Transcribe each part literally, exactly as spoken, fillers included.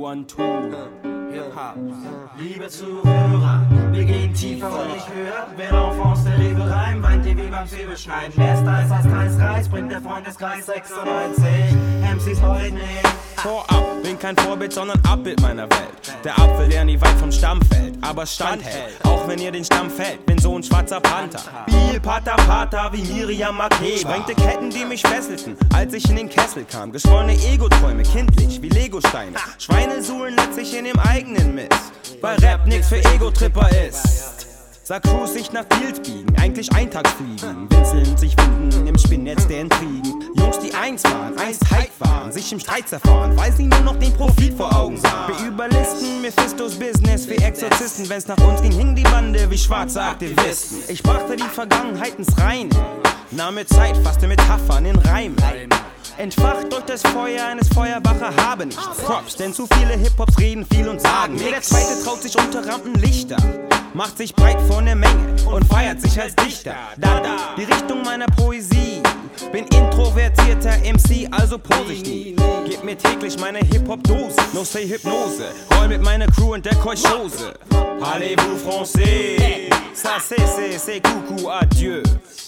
one, two. Hip-Hop. Liebe Zuhörer, wir gehen tiefer und nicht höher. Wer L'Enfance der Liebe rein, weint ihr wie beim Zwiebelschneiden. Wer Styles als Kreisreis, bringt der Freundeskreis sechsundneunzig. M Cs heute nicht. Vorab, bin kein Vorbild, sondern Abbild meiner Welt. Der Apfel, der nie weit vom Stamm fällt, aber standhält. Auch wenn ihr den Stamm fällt, bin so ein schwarzer Panther. Biel, Pater, Pater, wie Miriam Makeba. Sprengte Ketten, die mich fesselten, als ich in den Kessel kam. Geschwollene Ego-Träume, kindlich wie Legosteine. Schweine suhlen letztlich in dem eigenen Mist, weil Rap nix für Ego-Tripper ist. Sag Crews sich nach Field biegen, eigentlich Eintagsfliegen. Winseln sich finden im Spinnnetz der Intrigen. Jungs, die eins waren, einst Hype waren, sich im Streit zerfahren, weil sie nur noch den Profit vor Augen sahen. Wir überlisten Mephistos Business wie Exorzisten. Wenn's nach uns ging, hing die Bande wie schwarze Aktivisten. Ich brachte die Vergangenheit ins Reine, nahm mir Zeit, fasste Metaphern in Reimen. Entfacht durch das Feuer eines Feuerbacher habe nichts. Props, denn zu viele Hip-Hops reden viel und sagen nichts. Der Zweite traut sich unter Rampenlichter, macht sich breit vor der Menge und feiert sich als Dichter. Da, da, die Richtung meiner Poesie. Bin introvertierter M C, also pose ich nie. Gib mir täglich meine Hip-Hop-Dose, no say Hypnose. Roll mit meiner Crew und der Keuchose. Parlez-vous français? Ça c'est, c'est, c'est coucou, adieu.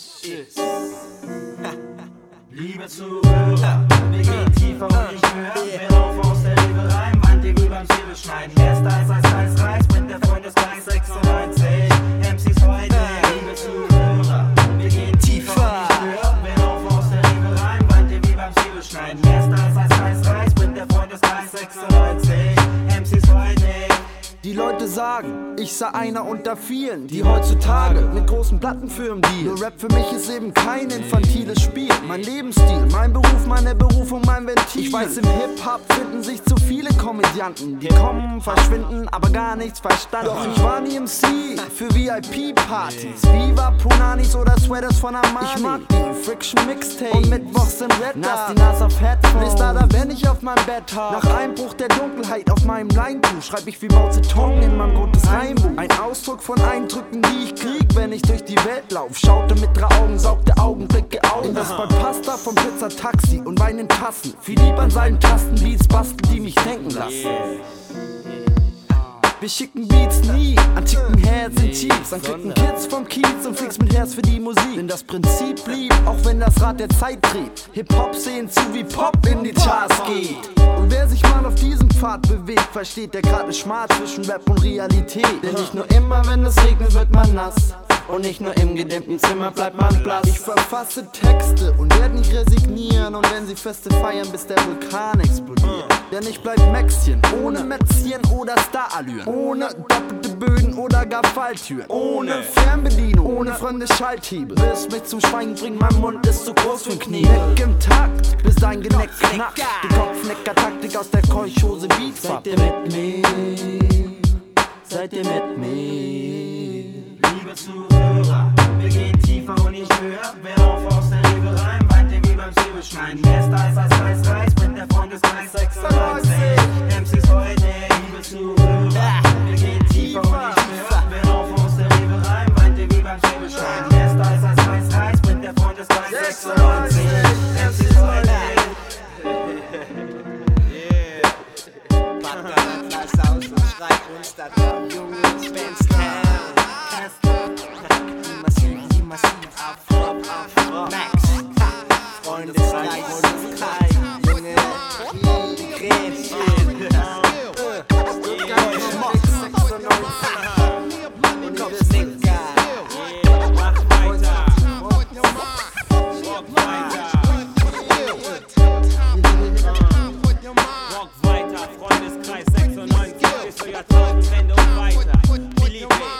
Liebe Zuhörer, wir gehen tiefer und nicht höher. Wer L'Enfance der Liebe rein, weint ihr wie beim Zwiebelschneiden. Wer Styles als Kreisreis, bringt der Freundeskreis sechsundneunzig. M Cs heute, liebe Zuhörer, wir gehen tiefer und nicht höher. Wer L'Enfance der Liebe rein, weint ihr wie beim Zwiebelschneiden. Wer Styles als Kreisreis, bringt der Freundeskreis sechsundneunzig. M Cs heute. Die Leute sagen, ich sei einer unter vielen, die heutzutage mit großen Plattenfirmen dealen. Nur Rap für mich ist eben kein infantiles Spiel. Mein Lebensstil, mein Beruf, meine Berufung, mein Ventil. Ich weiß, im Hip-Hop finden sich zu viele Komödianten. Die kommen, verschwinden, aber gar nichts verstanden. Doch ich war nie M C für V I P-Partys. Viva, Punanis oder Sweaters von Armani. Ich mag die Friction Mixtape und Mittwochs im Red Nas, die Nas auf Headphones. Bis da, da, wenn ich auf meinem Bett hab. Nach Einbruch der Dunkelheit auf meinem Leintuch schreib ich wie Mao Zedong in meinem rotes Reimbuch. Ein Ausdruck von Eindrücken, die ich krieg, wenn ich durch die Welt lauf. Schaute mit drei Augen, saugte Augenblicke auf. In das bei Pasta vom Pizza Taxi und Wein in Tassen. Viel lieb an seinen Tastenbeats basteln, die mich denken lassen. Wir schicken Beats nie an Chicken Heads in Chiefs, an klicken Kids vom Kiez und Freaks mit Herz für die Musik. Denn das Prinzip blieb, auch wenn das Rad der Zeit dreht. Hip-Hop sehen zu, wie Pop in die Charts geht. Und wer sich mal auf diesem Pfad bewegt, versteht der gerade Schmarrn zwischen Rap und Realität. Denn nicht nur immer, wenn es regnet, wird man nass. Und nicht nur im gedämmten Zimmer bleibt man blass. Ich verfasse Texte und werde nicht resignieren. Und wenn sie Feste feiern, bis der Vulkan explodiert. Denn ich bleib Mäxchen, ohne Mätzchen oder Starallüren. Ohne doppelte Böden oder gar Falltüren. Ohne Fernbedienung, ohne fremde Schalthebel. Willst mich zum Schweigen bringen, mein Mund ist zu groß für den Knie. Neck im Takt, bis dein Geneck knackt. Die Kopfnecker-Taktik aus der Keuchhose Beats. Seid ihr mit mir? Seid ihr mit mir? Liebe Zuhörer, wir gehen tiefer und nicht höher. Wer L'Enfance der Liebe rein, weint ihr wie beim Zwiebelschneiden. Wer Styles als Kreisreis, bringt der Freundeskreis sechsundneunzig. M Cs heute, liebe Zuhörer, wir gehen tiefer und nicht höher. Wer L'Enfance der Liebe rein, weint ihr wie beim Zwiebelschneiden. Wer Styles als Kreisreis, bringt der Freundeskreis sechsundneunzig. M Cs heute. Yeah. Lass aus und schreit uns das ab, Junge, Spence Town. Massiv, massiv, Afro, Afro, Max, Freundeskreis, Freundeskreis, Junge, die Grätschen, Schmock, sechsundneunzig, und die Snicker, Mach weiter, rock weiter, rock weiter, Freundeskreis sechsundneunzig, bis zur Jahrtausendwende und weiter. Wie lieb ich